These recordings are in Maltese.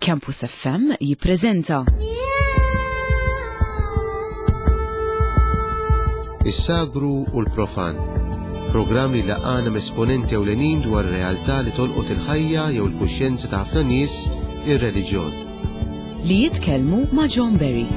Campus FM jippreżenta Is-sagru u l-profan, programm li laqana esponenti ewlenin dwar realtà li tolqot il-ħajja jew il-kuxjenza ta' ħafna nies, ir-reliġjon. li jitkellmu ma' John Berry.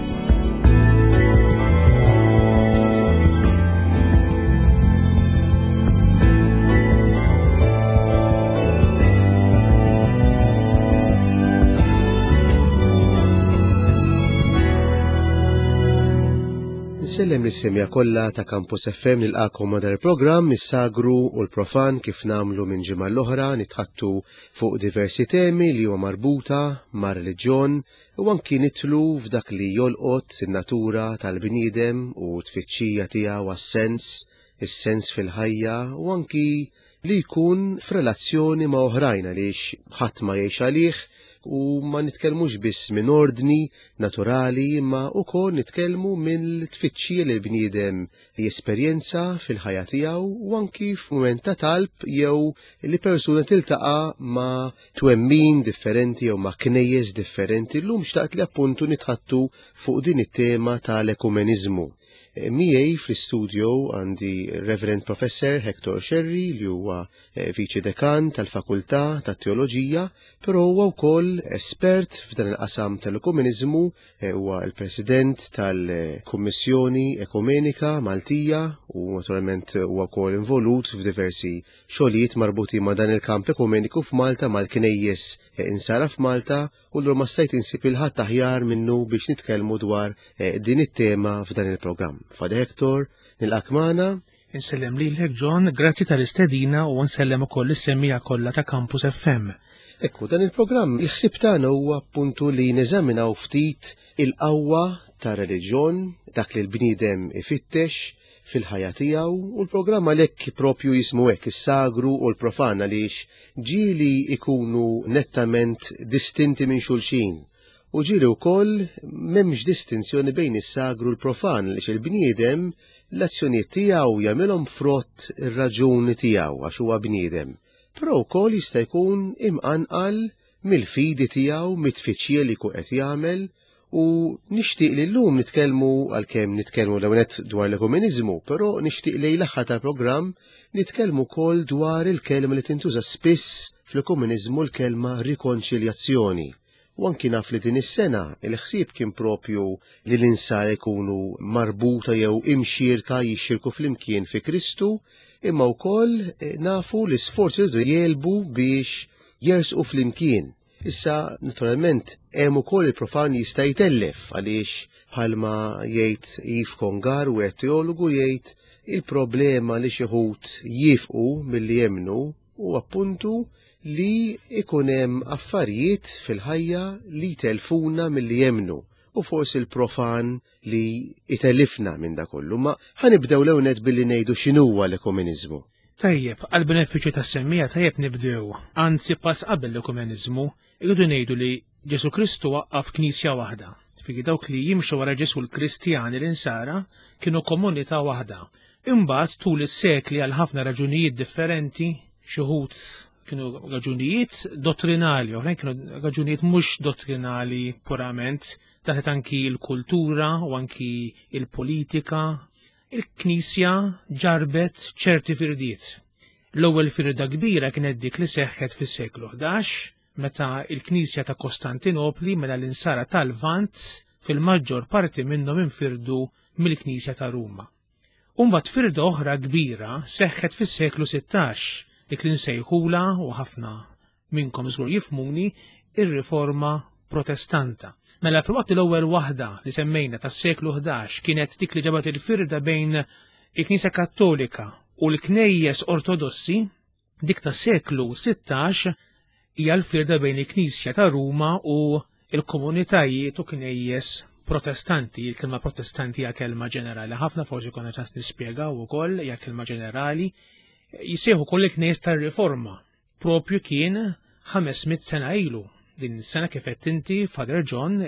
Nisellem lis-semja kollha ta' Campus FM nilqakom ma' dal-programm is-sagru u l-profan kif nagħmlu minn ġimgħa l-oħra nitħattu fuq diversi temi li huma marbuta ma' reliġjon u anki nitlu f'dak li jolqot in-natura tal-bniedem u t-tfittxija tiegħu għas-sens, is-sens fil-ħajja u anki li jkun f'relazzjoni ma' oħrajn għaliex ħadd ma jgħix għalih u ma nitkellmux biss minn ordni naturali imma wkoll nitkellmu minn tfittxija li l-bniedem jesperjenza fil-ħajja tiegħu u anki f'mument ta' talb jew li persuna tiltaqa' ma' twemmin differenti jew ma' knejjes differenti. Llum xtaqt li appuntu nitħattu fuq din it-tema tal-ekumeniżmu. Miegħi fl-istudio għandi Reverend Professor Hector Sherry li huwa viċi dekan tal-Fakultà tat-Teoloġija, però huwa wkoll espert f'dan il-qasam tal-ekumeniżmu, huwa l-President tal-Kummissjoni Ekumenika Maltija u naturalment huwa wkoll involut f'diversi xogħlijiet marbuti ma' dan il-kamp ekumeniku f'Malta mal-knejjes insara f'Malta u l ma stajt insib il-ħadd aħjar minnu biex nitkellmu dwar din it-tema f'dan il-programm. Fada Hector, nilqak magħna. Insellem lilek John, grazzi tal-istedina u nsellem ukoll is-semmija kollha ta' Campus FM. Ekku, dan il-programm il-ħsieb tagħna huwa appuntu li neżaminaw ftit il-qawwa ta' reliġjon, dak li l-bniedem ifittex fil-ħajja tiegħu u l-programm għalhekk propju jismu hekk is-sagru u l-profan għaliex ġieli ikunu nettament distinti minn xulxin. U ġieli wkoll m'hemmx distinzjoni bejn is-sagru u l-profan għaliex il-bniedem l-azzjonijiet tiegħu jagħmilhom frott ir-raġuni tiegħu għax huwa bniedem. Però wkoll jista' jkun imqanqal mill-fidi tiegħu mit-tfittxija li jkun qed jagħmel u nixtieq li llum nitkellmu għalkemm nitkellmu l-ewwel dwar l-ekumeniżmu, però nixtieq li l-aħħar tal-programm nitkellmu wkoll dwar il-kelma li tintuża spiss fl-ekumeniżmu l-kelma rikonċiljazzjoni. U anki naf li din is-sena il-ħsieb kien propju li l-insara jkunu marbuta jew imxierka jixxirku flimkien fi Kristu, imma wkoll nafu li sforzi jridu jelbu biex jersqu flimkien. Issa, naturalment, hemm ukoll il-profan jista' jtellef għaliex bħalma jgħid Yves Congar u teologu jgħid il-problema li xi ħud jifqu milli jemnu u appuntu li ikun hemm affarijiet fil-ħajja li telfuna milli jemnu u forsi l-profan li itellifna minn da kollu. Ma ħanibdew l-ewnet billi ngħidu x'inhuwa l-ekumeniżmu. Tajjeb, għall-benefiċċju tas-semmija tajjeb nibdew. Anzi pass qabel l-ekumeniżmu irridu ngħidu li Ġesu Kristu waqqaf knisja waħda. Fi dawk li jimxu wara Ġesu l-Kristjani l-insara kienu komunità waħda. Imbagħad tul is-sekli għal ħafna raġunijiet differenti, xi wħud kienu raġunijiet dottrinali, oħrajn kienu raġunijiet mhux dottrinali purament, daħlet anki l-kultura u anki il-politika. Il-Knisja ġarbet ċerti firdiet. L-ewwel firda kbira kienet dik li seħħet fis-seklu 11, meta il-Knisja ta' Kostantinopli mela l-insara tal-Lvant fil-maġġor parti minnhom infirdu mill-Knisja ta' Ruma. Mbagħad firda oħra kbira seħħet fis-seklu 16, dik li nsejħula u ħafna minnkom żgur jifhmuni ir-Riforma Protestanta. Mela fil-waqt l-ewwel waħda li semmejna tas-seklu 11 kienet dik li ġabet il-firda bejn il-Knisja Kattolika u l-Knejjes Ortodossi, dik tas-seklu 16 hija l-firda bejn il-Knisja ta' Ruma u l-komunitajiet u knejjes Protestanti. Il-kelma Protestanti hija kelma ġenerali ħafna, forsi konna ċans nispjegaw ukoll hija kelma ġenerali. Jisejħu koll il-Knejjes tar-Riforma. Propju kien 500 sena ilu. Din is-sena kif qed inti, Father John,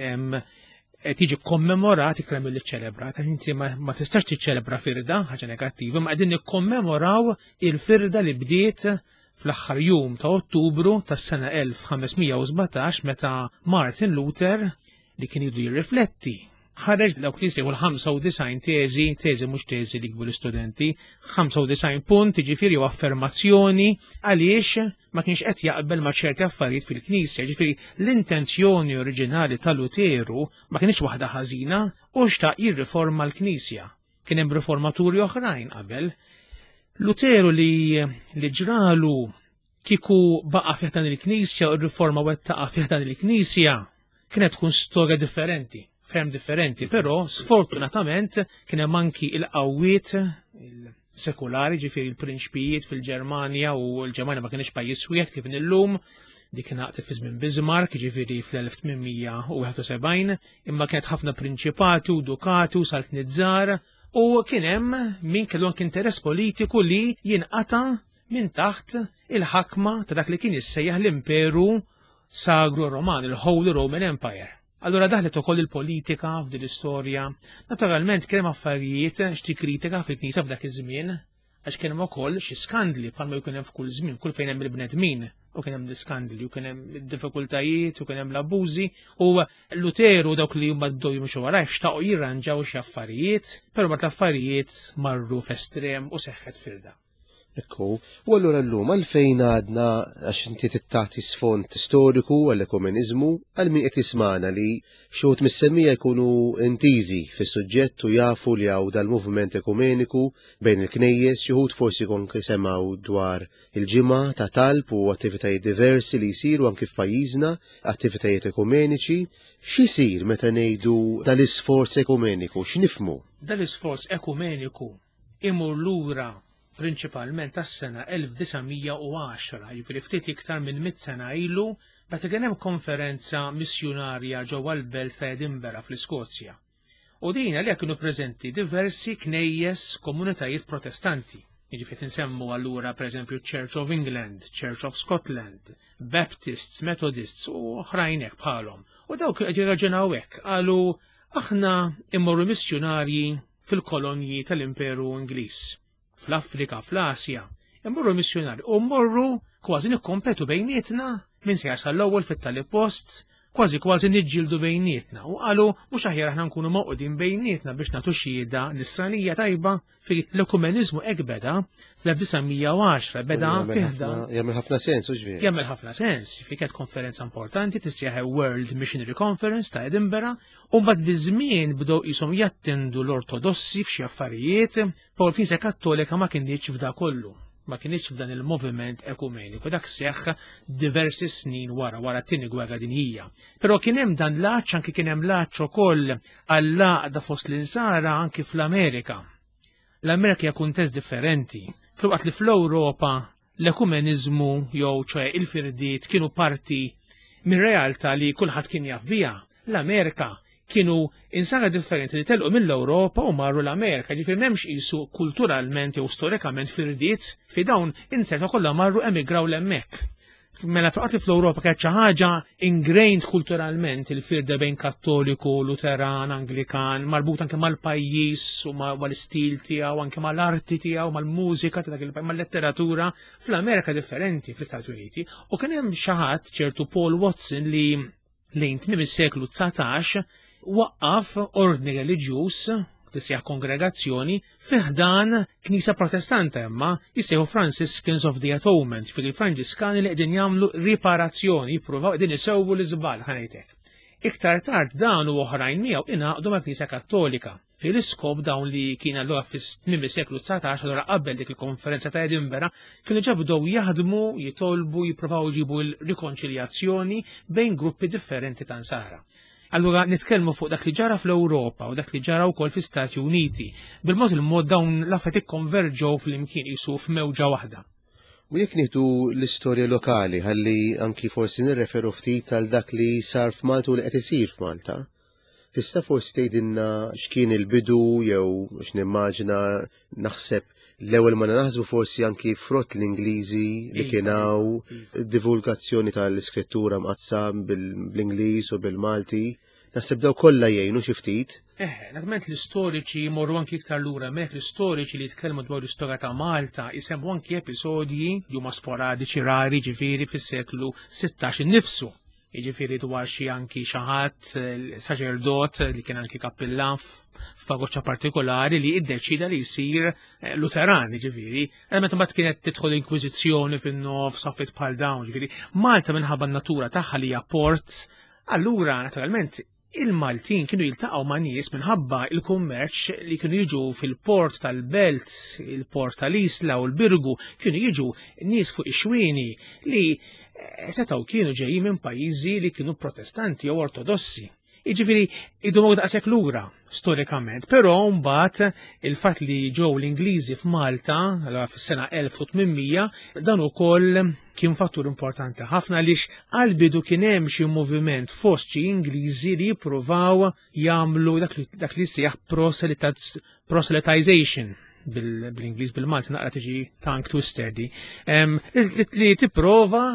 qed jiġi kommemorat iktar milli ċċelebrat, għax inti ma tistax tiċċelebra firda, ħaġa negattiva, ma qegħdin nikkommemoraw il-firda li bdiet fl-aħħar jum ta' Ottubru tas-sena 1517 meta Martin Luther li kien jidu jirrifletti ħareġ dawk li jseħu l-95 teżi mhux teżi li jkbu l-istudenti, 95 punt jiġifieri u affermazzjoni għaliex ma kienx qed jaqbel ma' ċerti affarijiet fil-Knisja, ġifieri l-intenzjoni oriġinali ta' Luteru ma kienx waħda ħażina u xtaq jirriforma l-Knisja. Kien hemm riformaturi oħrajn qabel. Luteru li ġralu kieku baqa' fih dan il-Knisja u r-riforma wettaqa' fih dan il-Knisja kienet tkun storja differenti. Ferm differenti, però sfortunatament kien hemm anki il-qawwiet sekulari ġifieri il-prinċpijiet fil-Ġermanja u l-Ġermanja ma kienx pajjiż wieħed kif illum dik ingħaqdet fi żmien Bismarck ġifieri fl-1871 imma kienet ħafna prinċipati u dukati u saltnizzar u kien hemm min kellu anke interess politiku li jinqata' minn taħt il-ħakma ta' dak li kien issejjaħ l-Imperu Sagru Roman, il-Holy Roman Empire. Allura daħlet ukoll il-politika f'din l-istorja. Naturalment kien hemm affarijiet xi kritika fil-Knisja f'dak iż-żmien, għax kien hemm ukoll xi skandli bħalma jkun hemm f'kull żmien, kull fejn hemm il-bnedmin u kien hemm l-iskandli u kien hemm id-diffikultajiet u kien hemm l-abbużi u Luteru dawk li huma bdew jimxu wara xtaqgħu jirranġaw xi affarijiet, però mbagħad l-affarijiet marru f'estrem u seħħet firda. Ekku, u allura llum għalfejn għadna għax inti tittati sfond storiku għall-ekumenizmu għal min qed jismana li xogħod mis-semmija jkunu intiżi fis-suġġett u jafu li hawn dal-moviment ekumeniku bejn il-knejjes xi wħud forsi jkun semgħu dwar il-ġimgħa ta' talb u attivitajiet diversi li jsiru anke f'pajjiżna, attivitajiet ekumeniċi, x'isir meta ngħidu dal-isforz ekumeniku, x'nifhmu? Dal-isforz ekumeniku imur lura prinċipalment tas-sena 1910, jiġifieri ftit iktar minn 100 sena ilu, meta kien hemm konferenza missjonarja ġewwa l-Belt ta' Edinburgh fl-Iskozja. U din għalhekk kienu preżenti diversi knejjes komunitajiet protestanti. Jiġifieri insemmu allura pereżempju Church of England, Church of Scotland, Baptists, Methodists u oħrajn hekk bħalhom. U dawk qed jirraġunaw hekk qalu aħna immorru missjonarji fil-kolonji tal-Imperu Ingliż. Fl-Afrika, fl-Asja, immorru missjonari u mmorru kważi nikkompetu bejnietna min se jasal l-ewwel fit-tali post, kważi niġġieldu bejnietna u qalu mhux aħjar aħna nkunu mawqudin bejnietna biex nagħtu xhieda l-istranija tajba fi l-ekumenizmu hekk beda fl-1910 beda fiħda. Jagħmel ħafna sens u ġvien. Jagħmel ħafna sens, fi kienet konferenza importanti tissejjaħ World Missionary Conference ta' Edinburgh u mbagħad biż-żmien bdew qishom jattendu l-Ortodossi f'xi affarijiet, Paul Knisja Kattolika ma kienx f'da kollu. Ma kienx f'dan il-moviment ekumeniku, dak seħħ diversi snin wara t-tieni gwerra dinjija. Però kien hemm dan l-aċċ anke kien hemm l-aċċ ukoll għall-għaqda fost l-insara anke fl-Amerika. L-Amerika hija kuntest differenti. Filwaqt li fl-Ewropa l-ekumeniżmu jew ċe il-firdiet kienu parti mir-realtà li kulħadd kien jaf biha. L-Amerika kienu insara differenti li telqu mill-Ewropa u marru l-Amerika, ġifier m'hemmx qisu kulturalment jew storikament firdiet fi dawn inserta kollha marru emigraw l-hemmhekk. Mela faqat li fl-Ewropa kienet xi ħaġa ingrained kulturalment il-firda bejn Kattoliku, Luteran, Anglikan, marbut anke mal-pajjiż u mal-istil tiegħu, anke mal-arti tiegħu, mal-mużika ta' dak il-pajjiż, mal-letteratura fl-Amerika differenti fl-Istati Uniti. U kien hemm xi ħadd ċertu Paul Watson li lejn tmiem is-seklu 19 waqqaf ordni reliġjuż li sejħ kongregazzjoni fiħdan Knisja Protestanta imma jissejħu Franciscans of the Atonement, fil-Franġiskani li qegħdin jagħmlu riparazzjoni, jippruvaw qegħdin isewwu l-iżbal ħanejtek. Iktar tard dan u oħrajn miegħu ingħaqdu mal-Knisja Kattolika. Fil-iskop dawn li kien allura fis-tmiem is-seklu 19 allura qabel dik il-konferenza ta' Edinburgh kienu ġabdew jaħdmu, jitolbu, jippruvaw jġibu l-rikonċiljazzjoni bejn gruppi differenti ta' nsara. Allura nitkellmu fuq dak li ġara fl-Ewropa u dak li ġara wkoll fl-Istati Uniti. Bil-mod il-mod dawn l-affarijiet ikkonverġew fl-imkien qisu f'mewġa waħda. U jekk nieħdu l-istorja lokali ħalli anki forsi nirreferu ftit għal dak li sar f'Malta u li qed isir f'Malta. Tista' forsi tgħidilna x'kien il-bidu jew x'nimmaġina naħseb l-ewwel ma naħsbu forsi anki frott l-Ingliżi li kien hawn divulgazzjoni tal-iskrittura mqassam bil-Ingliż u bil-Malti. Naħseb daw kollha jgħinu xi ftit. Naturalment l-istoriċi morru anki iktar lura mek l-istoriċi li jitkellmu dwar l-istorja ta' Malta jisemmu anki episodji li huma sporadiċi rari ġifieri fis-seklu 16 innifsu. Jiġifieri dwar xi anki xi ħadd saċerdot li kien anki kappillan f'pagoċċa partikolari li iddeċida li jsir Luteran, ġifieri. Meta mbagħad kienet tidħol inkwiżizzjoni fin-nofs affett bħal dawn, ġifieri. Malta minħabba n-natura tagħha li hija port, allura naturalment il-Maltin kienu jiltaqgħu ma' nies minħabba il-kummerċ li kienu jiġu fil-port tal-Belt, il-port tal-Isla u l-Birgu, kienu jiġu nies fuq ix-xwieni li setaw kienu ġejjin minn pajjiżi li kienu protestanti jew ortodossi. Jiġifieri idhom daqshekk lura storikament, però mbagħad il-fatt li ġew l-Ingliżi f'Malta allura fis-sena 1800 dan ukoll kien fattur importanti ħafna għaliex għall-bidu kien hemm xi moviment fost xi Ingliżi li jippruvaw jagħmlu dak li jsejjaħ proselytization bil-Ingliż bil-Malti naqra tiġi tongue twister di. Li tipprova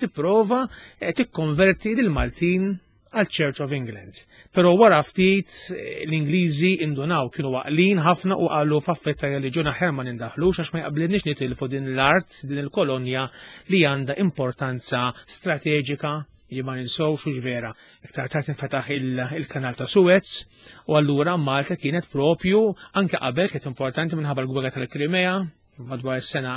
tikkonverti lil Maltin għal Church of England. Però wara ftit l-Ingliżi indunaw kienu waqlin ħafna u qalu f'affetta reliġjon aħjar ma nindaħlux għax ma jqablilniex nitilfu din l-art, din il-kolonja li għandha importanza strateġika li ma ninsowx u ġvera. Iktar tard infetaħ il-kanal ta' Suez u allura Malta kienet propju anke qabel kienet importanti minħabba l-gwerra tal-Krimea madwar is-sena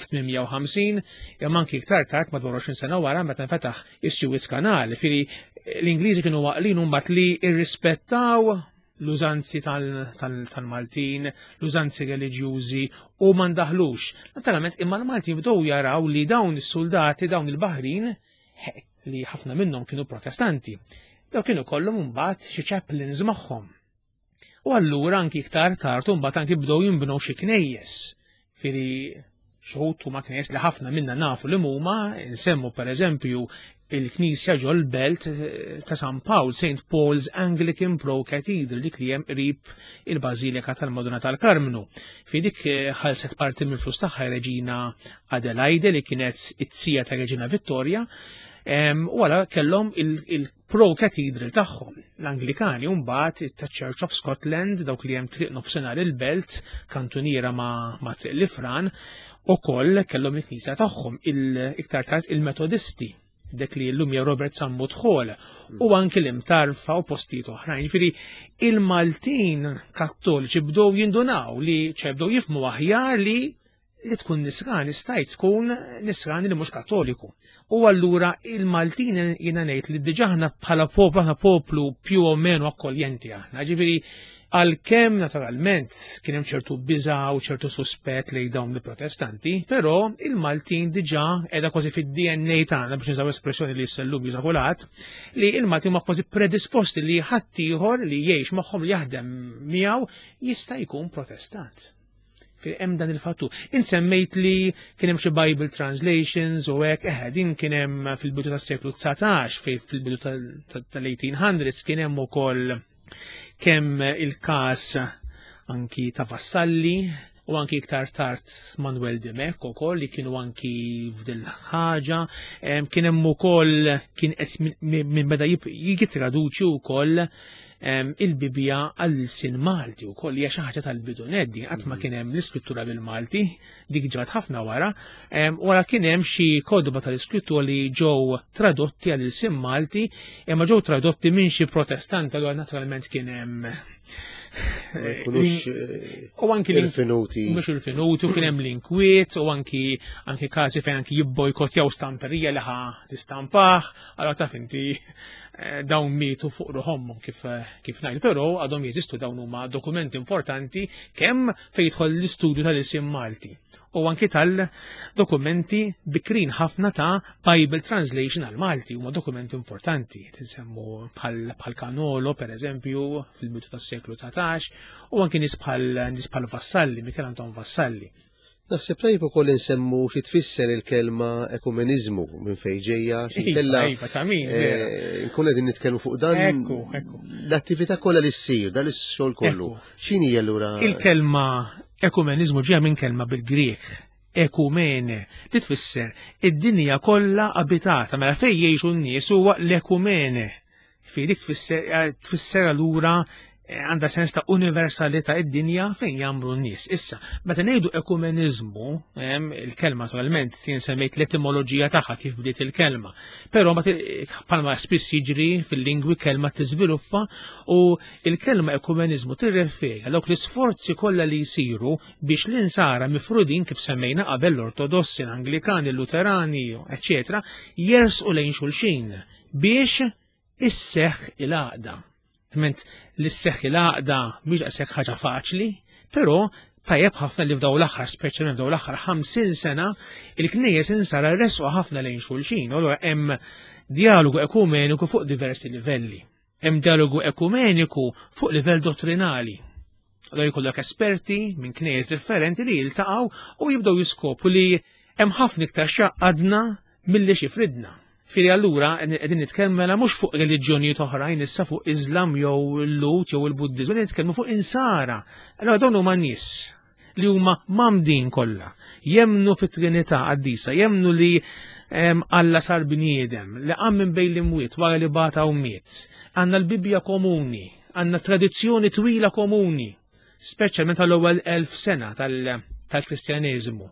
1850 imma anke iktar tard madwar 20 sena wara meta infetaħ is-Suez Kanal. Firri l-Ingliżi kienu waqlin mbagħad li irrispettaw l-użanzi tal-Maltin, l-użanzi reliġjużi u ma ndaħlux. Naturalment imma l-Maltin bdew jaraw li dawn is-soldati dawn il-Baħrin li ħafna minnhom kienu protestanti. Daw kienu kollhom mbagħad xi chaplains magħhom. U allura anki iktar tard mbagħad anki bdew jinbnew xi knejjes. Firri xogħod huma knejjes li ħafna minna nafu li huma nsemmu pereżempju il-Knisja ġol Belt ta' San Pawl, St. Paul's Anglican Pro Cathedral, dik li hemm qrib il-Bażilika tal-Madonna tal-Karmnu. Fi dik ħalset parti mill-flus tagħha Reġina Adelaide li kienet it-tsija ta' Reġina Vittoria. Wara kellhom il-Pro Cathedral tagħhom. L-Anglikani mbagħad ta' Church of Scotland dawk li hemm triq nofsinhar il-Belt, kantuniera ma' triq l-Ifran, ukoll kellhom il-Knisja tagħhom iktar tard il-Metodisti. Dek li l-lum Robert Sammut Hall u anki l-imtarfa u postijiet oħrajn. Ġifieri il-Maltin Kattoliċi bdew jindunaw li bdew jifhmu aħjar li tkun nisrani stajt tkun nisrani li mhux Kattoliku. U allura il-Maltin jiena ngħid li diġà aħna bħala poplu più o meno akkoljenti aħna. Ġifieri għalkemm naturalment kien hemm ċertu biża' u ċertu suspett lejn dawn il-protestanti, però il-Maltin diġà qiegħda kważi fid-DNA tagħna biex niżaw espressjoni li jsellum juża kulħadd li il-Maltin huma kważi predisposti li ħadd ieħor li jgħix magħhom li jaħdem miegħu jista' jkun protestant. Hemm dan il-fattur. Insemmejt li kien hemm xi Bible translations u hekk din kien hemm fil-bidu tas-seklu 19 fil-bidu tal-1800s kien hemm ukoll kemm il-każ anki ta' vassalli u anki iktar tard Manuel de Mek ukoll li kienu anki f'dil ħaġa, kien hemm ukoll kien qed minn beda jitraduċi wkoll il-Bibja għall-sin Malti wkoll hija xi ħaġa tal-bidunet din qatt ma kien hemm l-iskrittura bil-Malti dik ġrat ħafna wara kien hemm xi kodba tal-iskrittura li ġew tradotti għall-sin Malti imma ġew tradotti minn xi protestanti allura naturalment kien hemm u anki il-fenuti u kien hemm l-inkwiet u anki każi fejn anki jibbojkotjaw stamperija li ħa tistampaħ allura taf inti dawn mietu fuq ruħhom kif ngħidu, però għadhom jeżistu dawn huma dokumenti importanti kemm fejn jidħol l-istudju tal-isem Malti u anki tal-dokumenti bikrin ħafna ta' Bible translation għal Malti huma dokumenti importanti, tinsemmu bħal Canolo pereżempju fil-bidu tas-seklu 19 u anki nies bħal Vassalli, Mikel Anton Vassalli. Naħseb tajb ukoll insemmu xi tfisser il-kelma ekumeniżmu minn fejn ġejja xi kellha nkun qegħdin nitkellmu fuq dan l-attività kollha li ssir dan is-xogħol kollu. X'inhi allura? Il-kelma ekumeniżmu ġejja minn kelma bil-Grieg ekumene li tfisser id-dinja kollha abitata mela fejn jgħixu n-nies huwa l-ekumene. Fi dik tfisser allura għandha sens ta' universalità id-dinja fejn jagħmlu n-nies. Issa, meta ngħidu ekumenizmu, il-kelma naturalment jien semmejt l-etimoloġija tagħha kif bdiet il-kelma, però bħalma spiss jiġri fil-lingwi kelma tiżviluppa u il-kelma ekumenizmu tirreferi għal dawk l-isforzi kollha li jsiru biex l-insara mifrudin kif semmejna qabel l-Ortodossi, l-Anglikani, l-Luterani, eċċetera, jersqu lejn xulxin biex isseħħ il-għaqda. Ment l-isseħħ il-għaqda mhix qasek ħaġa faċli, però tajjeb ħafna li f'daw l-aħħar, speċjalment f'daw l-aħħar 50 sena, il-knejjes insara rresqu ħafna lejn xulxin. Allura hemm dialogu ekumeniku fuq diversi livelli. Hemm dialogu ekumeniku fuq livell dottrinali. Allura jkollok esperti minn knejjes differenti li jiltaqgħu u jibdew jiskopru li hemm ħafna iktar xaqqadna milli xi fridna. Firri allura qegħdin nitkellmela mhux fuq reliġjonijiet oħrajn issa fuq Iżlam jew il-Lut jew il-Buddiżmu, qegħdin nitkellmu fuq insara. Allura dawn huma nies li huma mamdin kollha, jemnu fit-Trinità qaddisa, jemnu li Alla sar bniedem, li qam minn bejn l-imwiet wara li bata u miet. Għandna l-Bibja komuni, għandna tradizzjoni twila komuni, speċjalment tal-ewwel 1000 sena tal-Kristjaneżmu.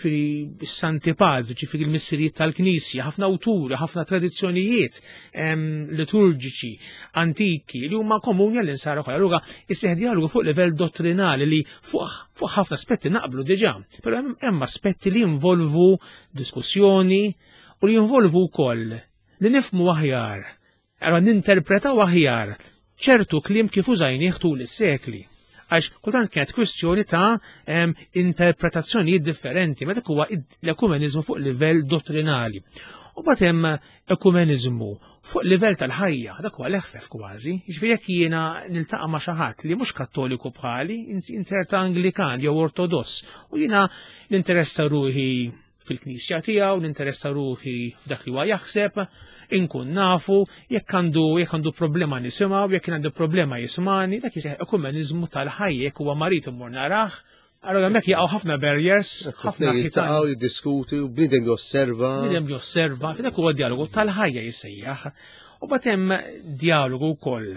Santi Padri, ġifiri il-missirijiet tal-Knisja, ħafna awturi, ħafna tradizzjonijiet liturġiċi, antiki, li huma komuni għall-insara kollha. Allura isseħ dialogu fuq livell dottrinali li fuq ħafna aspetti naqblu diġà, però hemm aspetti li jinvolvu diskussjoni u li jinvolvu wkoll li nifhmu aħjar, ara ninterpretaw aħjar ċertu kliem kif użajnieh tul is-sekli. Għax kultant kienet kwistjoni ta' interpretazzjonijiet differenti, ma dak huwa l-ekumenizmu fuq livell dottrinali. U bat hemm ekumenizmu fuq livell tal-ħajja, dak huwa l-eħfef kważi, jiġifieri jekk jiena niltaqa' ma' xi ħadd li mhux Kattoliku bħali, inserta Anglikan jew Ortodoss, u jiena ninteressa ruħi fil-Knisja tiegħu, ninteressa ruħi f'dak li huwa jaħseb, inkun nafu, jekk għandu problema nisimgħu, jekk għandu problema jismani, dak jiseħ ekumenizmu tal-ħajja, jekk huwa marit immur narah, allura hemmhekk jaqgħu ħafna barriers, ħafna jiltaqgħu jiddiskuti u bniedem josserva. Bniedem josserva, dak huwa dialogu tal-ħajja jissejjaħ. U bagħad hemm dialogu wkoll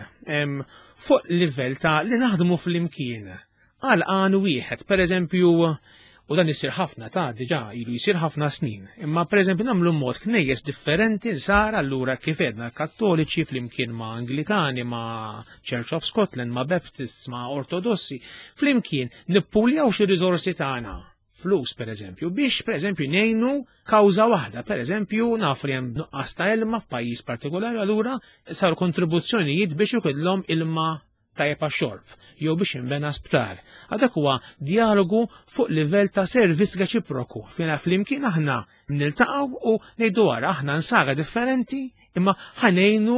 fuq livell ta' li naħdmu fl-imkien. Għal qan wieħed, pereżempju, u dan isir ħafna ta' diġà ilu jsir ħafna snin. Imma pereżempju nagħmlu mod knejjes differenti nsar allura kif edna Kattoliċi flimkien ma' Anglikani, ma' Church of Scotland, ma' Baptists, ma' Ortodossi, flimkien nippuljaw xi riżorsi tagħna. Flus pereżempju biex pereżempju ngħinu kawża waħda, pereżempju nafu li hemm nuqqas ta' ilma f'pajjiż partikolari allura saru kontribuzzjonijiet biex ikollhom ilma tajjeb għax-xorb jew biex inbena sptar. Għadak huwa dialogu fuq livell ta' servizz reċiproku. Fina flimkien aħna niltaqgħu u ngħidu wara aħna nsara differenti imma ħanejnu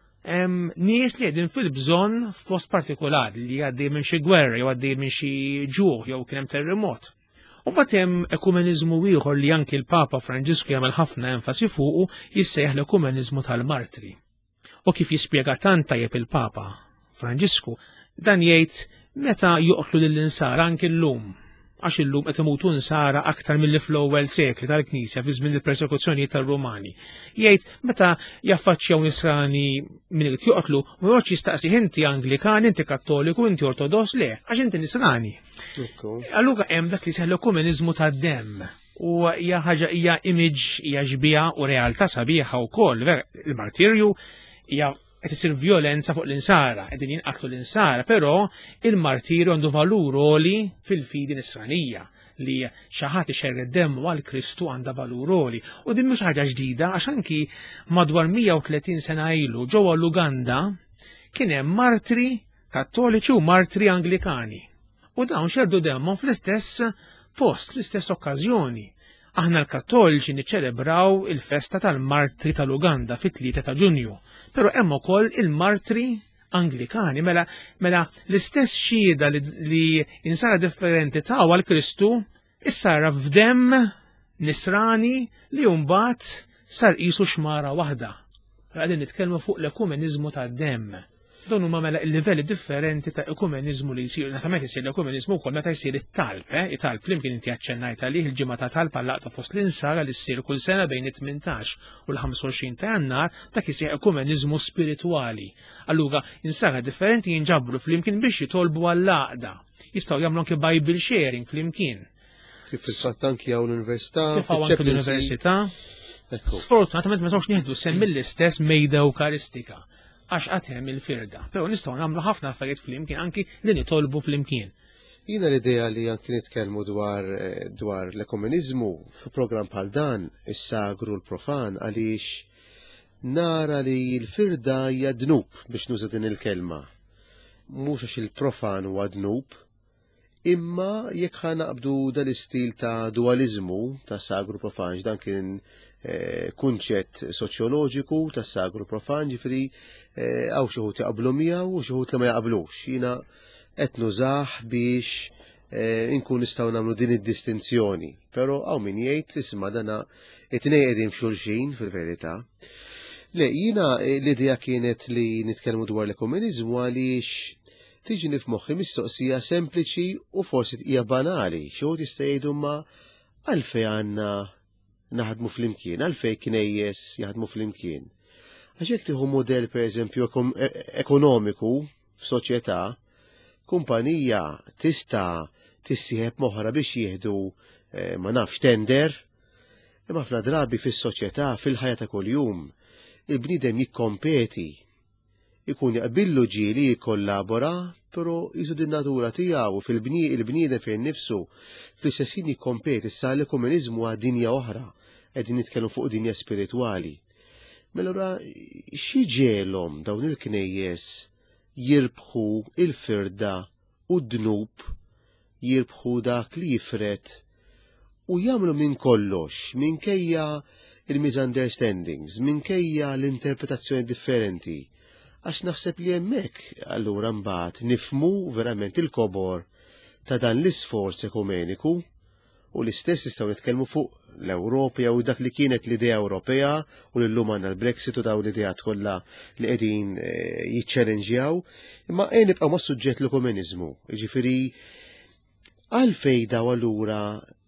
nies li qegħdin fil-bżonn f'post partikolari li għaddej minn xi gwerra jew għaddej minn xi ġuħ jew kien hemm terremot. U mbagħad hemm ekumenizmu ieħor li anki l-Papa Franġisku jagħmel ħafna enfasi fuqu jissejjaħ l-ekumenizmu tal-martri. U kif jispjega tant tajjeb il-Papa Franġisku, dan jgħid meta joqtlu lill-insara anke llum, għax illum qed imutu nsara aktar milli fl-ewwel sekli tal-Knisja fi żmien il-persekuzzjonijiet tar-Rumani. Jgħid meta jaffaċċjaw nisrani min irid joqtlu, ma joqgħodx jistaqsi inti Anglikan, inti Kattoliku, inti Ortodoss, le, għax inti nisrani. Allura hemm dak li seħħ l-ekumenizmu tad-demm. U hija ħaġa hija image hija ġbija u realtà sabiħa wkoll, il-martirju hija qed isir violenza fuq l-insara, qegħdin jinqatlu l-insara, però il-martirju għandu valur għoli fil-fidi nisranija li xi ħadd ixerri d-demm għal Kristu għandha valur għoli. U din mhux ħaġa ġdida għax anki madwar 130 sena ilu ġewwa l-Uganda kien hemm martri Kattoliċi u martri Anglikani. U dawn xerdu demmhom fl-istess post, fl-istess okkażjoni. Aħna l-Kattoliċi niċċelebraw il-festa tal-martri tal-Uganda fit-3 ta' Ġunju. Però hemm ukoll il-martri Anglikani, mela l-istess xhieda li insara differenti taw għal Kristu issara f'demm nisrani li mbagħad sar qisu xmara waħda. Qegħdin nitkellmu fuq l-ekumenizmu tad-demm. Dawn huma mela livelli differenti ta' ekumeniżmu li jsir. Naturalment isir l-ekumeniżmu wkoll meta jsir it-talb, it-talb flimkien inti aċċennajt għalih il-ġimgħa ta' talb għal laqta fost l-insara li ssir kull sena bejn it-18 u l-25 ta' Jannar dak isir ekumeniżmu spiritwali. Allura insara differenti jinġabru flimkien biex jitolbu għall-laqda. Jistgħu jagħmlu anke Bible sharing flimkien. Kif fil-fatt anki hawn l-università. Kif hawn anke l-università. Sfortunatament ma sawx nieħdu sem mill-istess mejda eukaristika għax għatem il-firda. Pero nistgħu nagħmlu ħafna affarijiet flimkien anki li nitolbu flimkien. Jiena l-idea li anki nitkellmu dwar l-ekumeniżmu f'programm bħal dan is-sagru l-profan għaliex nara li l-firda hija dnub biex nuża din il-kelma. Mhux għax il-profan huwa dnub, imma jekk ħanaqbdu dal-istil ta' dualizmu ta' sagru profan dan kien kunċett soċjoloġiku ta' sagru profan ġifri għaw xi wħud jaqblu miegħu u xi wħud li ma jaqblux. Jiena qed nużah biex inkun nistgħu nagħmlu din id-distinzjoni. Però hawn min jgħid isma' dana it-tnejn qegħdin f'xulxin fil-verità. Le, jiena l-idea kienet li nitkellmu dwar l-ekumeniżmu għaliex tiġi f'moħħi mistoqsija sempliċi u forsi hija banali. Xi wħud jista' jgħidu ma għalfejn għandna naħdmu fl-imkien, għalfej knejjes jaħdmu fl-imkien. Għaxek tiħu model per eżempju ekonomiku f'soċjetà, kumpanija tista' tissieħeb moħra biex jieħdu ma nafx tender, imma fla drabi fis-soċjetà fil-ħajja ta' kuljum il-bniedem jikkompeti, ikun jaqbillu ġieli jikkollabora, però jisu din natura tiegħu fil-bniedem fejn nifsu fl-istessin jikkompeti issa l-ekumeniżmu għad dinja oħra, qegħdin nitkellmu fuq dinja spiritwali. Mela xi ġielhom dawn il-knejjes jirbħu il-firda u d-dnub, jirbħu dak li jifret u jagħmlu minn kollox, minkejja il-misunderstandings, minkejja l-interpretazzjoni differenti. Għax naħseb li hemmhekk allura mbagħad nifhmu verament il-kobor ta' dan l-isforz ekumeniku u l-istess nistgħu nitkellmu fuq l-Ewropa jew dak li kienet l-idea Ewropea u llum għandna l-Brexit u dawn l-idejat kollha li qegħdin jiċċelenġjaw, imma nibqgħu mas-suġġett l-ekumeniżmu. Jiġifieri għalfejn daw allura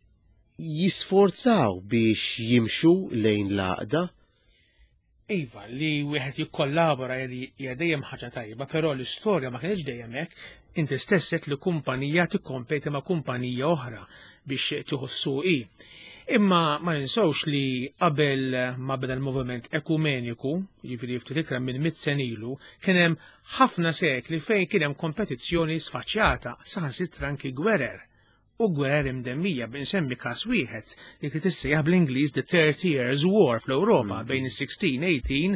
jisforzaw biex jimxu lejn l-għaqda. Iva, li wieħed jikkollabora hija dejjem ħaġa tajba, però l-istorja ma kienx dejjem hekk, inti stesset li kumpanija tikkompeti ma' kumpanija oħra biex tieħu s-suqi. Imma ma ninsawx li qabel ma beda l-moviment ekumeniku, jiġifieri ftit iktar minn 100 sen ilu, kien hemm ħafna sekli fejn kien hemm kompetizzjoni sfaċċjata saħansitra anki gwerer. U gwerer imdemmija b'insemmi każ wieħed li kien tissejjaħ bl-Ingliż the 30 Years' War fl-Ewropa bejn is-1618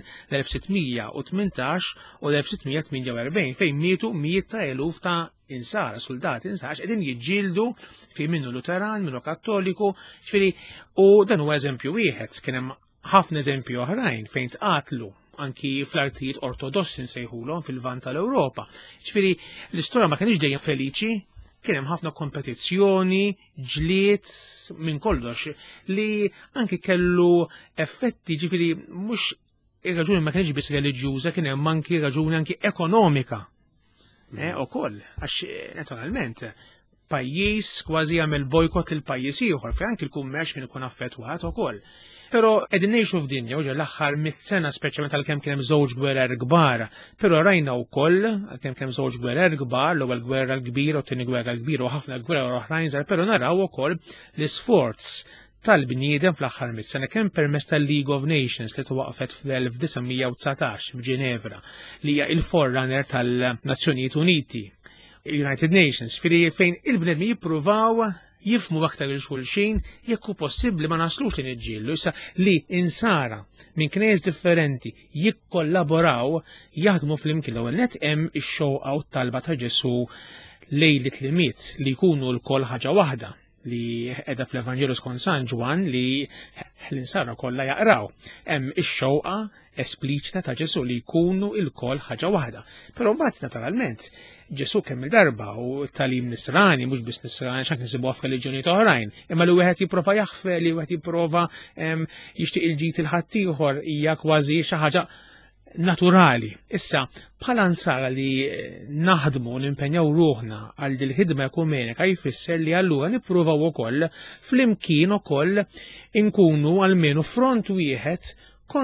l-1618 u l-1648 fejn mietu mijiet ta' eluf ta' insara, soldati insara qegħdin jiġġieldu fi minnu Luteran, minnu Kattoliku, ġifieri u dan huwa eżempju wieħed, kien hemm ħafna eżempji oħrajn fejn tqatlu anki fl-artijiet ortodossi nsejħulhom fil-vant tal-Ewropa. Ġifieri l-istorja ma kienx dejjem feliċi, kien hemm ħafna kompetizzjoni, ġlied minn kollox li anki kellu effetti ġifieri mhux ir-raġuni ma kienx biss reliġjuża, kien hemm anki raġuni anki ekonomika. Ukoll għax naturalment pajjiż kważi jagħmel bojkott il pajjiż ieħor, fejn anki l-kummerċ kien ikun affettwat ukoll. Però qegħdin ngħixu f'dinja u l-aħħar 100 sena speċjalment għalkemm kien hemm żewġ gwerer kbar, però rajna wkoll għalkemm kien hemm żewġ gwerer kbar, l-ewwel gwerra l-kbira u t-tieni gwerra l-kbira u ħafna gwerer oħrajn żgħar, però naraw ukoll l-isforz tal-bniedem fl-aħħar 100 sena kemm permezz tal-League of Nations li twaqfet fl-1919 f'Ġinevra li hija il-forerunner tal-Nazzjonijiet Uniti, United Nations, fejn il-bnedmi jippruvaw jifmu aktar il-xulxin jekk hu possibbli ma naslux li niġġieldu issa li insara minn knejjes differenti jikkollaboraw jaħdmu fl-imkien l-ewwel nett hemm ix-xewqa u t-talba ta' Ġesu lejlit li miet li jkunu l-koll ħaġa waħda li qiegħda fl-Evanġelu skont San Ġwan li l-insara kollha jaqraw. Hemm ix-xewqa espliċita ta' Ġesu li jkunu l-koll ħaġa waħda. Però mbagħad naturalment Ġesu kemm il-darba u talim nisrani, mhux biss nisrani x'anke nsibuha f'reliġjonijiet oħrajn, imma li wieħed jipprova jaħfer, li wieħed jipprova jixtieq il-ġid il-ħadd ieħor hija kważi xi ħaġa naturali. Issa, bħala nsara li naħdmu nimpenjaw ruħna għal dil-ħidma ekumenika jfisser li allura nippruvaw ukoll flimkien ukoll inkunu għalmenu front wieħed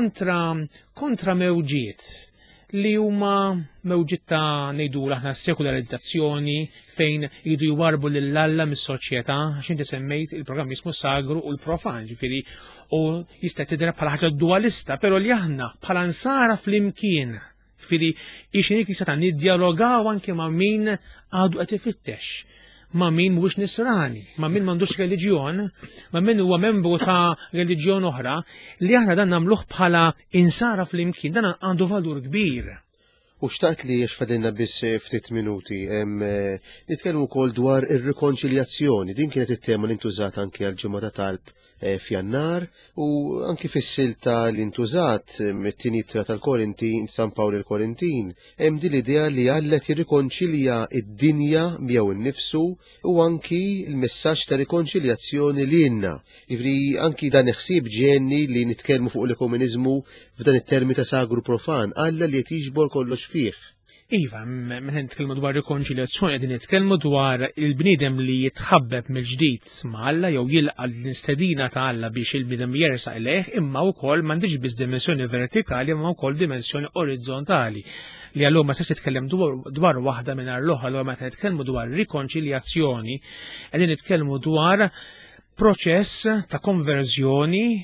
kontra mewġiet li huma mewġiet ta' ngħidu aħna sekularizzazzjoni fejn jridu jwarbu lill-Alla mis-soċjetà għax inti semmejt il-programm jismu sagru u l-profan, ġifieri u jista' tidher bħala ħaġa dualista, però li aħna bħala nsara flimkien, ġifieri ixin jista' niddialogaw anke ma' min għadu qed ifittex, ma' min mhuwiex nisrani, ma' min m'għandux reliġjon, ma' min huwa membru ta' reliġjon oħra, li aħna dan nagħmluh bħala insara flimkien, dan għandu valur kbir. U xtaqt li xfadilna biss ftit minuti, nitkellmu wkoll dwar ir-rikonċiljazzjoni, din kienet it-tema li ntużat anke għal-ġimgħa ta' talb f'Jannar u anki fis-silta li ntużat mit-tieni ittra tal-Korintin, San Pawl il-Korintin, hemm din l-idea li Alla jirrikonċilja id-dinja miegħu innifsu u anki l-messaġġ ta' rikonċiljazzjoni lilna. Ivri anki dan iħsieb ġenni li nitkellmu fuq l-ekumeniżmu f'dan it-termi ta' sagru profan, Alla li qed jiġbor kollox fih. Iva, meta nitkellmu dwar rikonċiljazzjoni qegħdin nitkellmu dwar il-bniedem li jitħabbeb mill-ġdid ma' Alla jew jilqa' l-istedina ta' Alla biex il-bniedem jersaq lejh, imma wkoll m'għandix biss dimensjoni vertikali imma wkoll dimensjoni orizzontali. Li allura ma sax titkellem dwar waħda mingħajr l-oħra, allura meta nitkellmu dwar rikonċiljazzjoni qegħdin nitkellmu dwar proċess ta' konverżjoni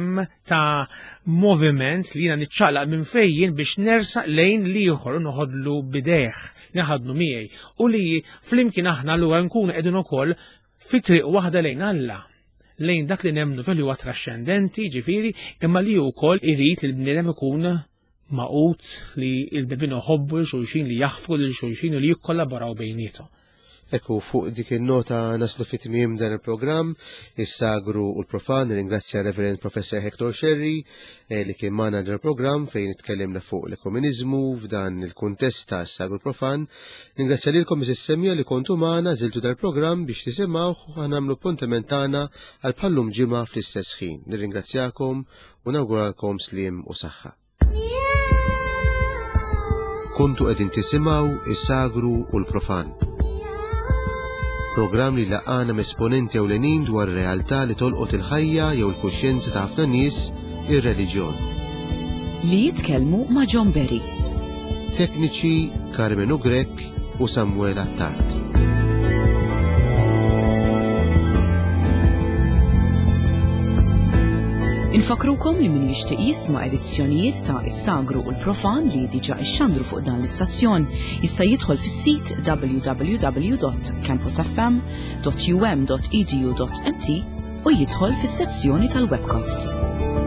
ta' moviment li jiena niċċaqlaq minn fejjin biex nersaq lejn l-ieħor noħodlu bidejh, naħadnu miegħi u li flimkien aħna allura nkunu qegħdin ukoll fi triq waħda lejn Alla, lejn dak li nemmnu fil huwa traxxendenti, ġifieri, imma li wkoll irid li l-bniedem ikun maqut li l-bnedmin iħobbu xulxin li jaħfru lil xulxin u li jikkollaboraw bejniethom. Ekku fuq dik il-nota naslu fit-tmiem dan il-programm, is-sagru u l-profan, ringrazzja Reverend Professor Hector Sherry li kien magħna dan il-programm fejn itkellimna fuq l-ekumenizmu f'dan il-kuntest ta' sagru profan. Ringrazzja lilkom is-semmija li kontu magħna żiltu dan il-programm biex tisimgħu u nagħmlu appuntament tagħna għal bħallum ġimgħa fl-istess ħin. Nirringrazzjakom u nawguralkom sliem u saħħa. Kuntu qegħdin tisimgħu is-sagru u l-profan. Programm li laqana esponenti ewlenin dwar realtà li tolqot il-ħajja jew il-kuxjenza ta' ħafna nies ir-reliġjon. Li jitkellmu ma' John Berry. Tekniċi Carmen Ugrek u Samuel Attard. Infakrukom li min jixtieq jisma' edizzjonijiet ta' is-sagru u l-profan li diġà ixxandru fuq dan l-istazzjon jista' jidħol fis-sit www.campusfm.um.edu.mt u jidħol fis-sezzjoni tal-webcasts.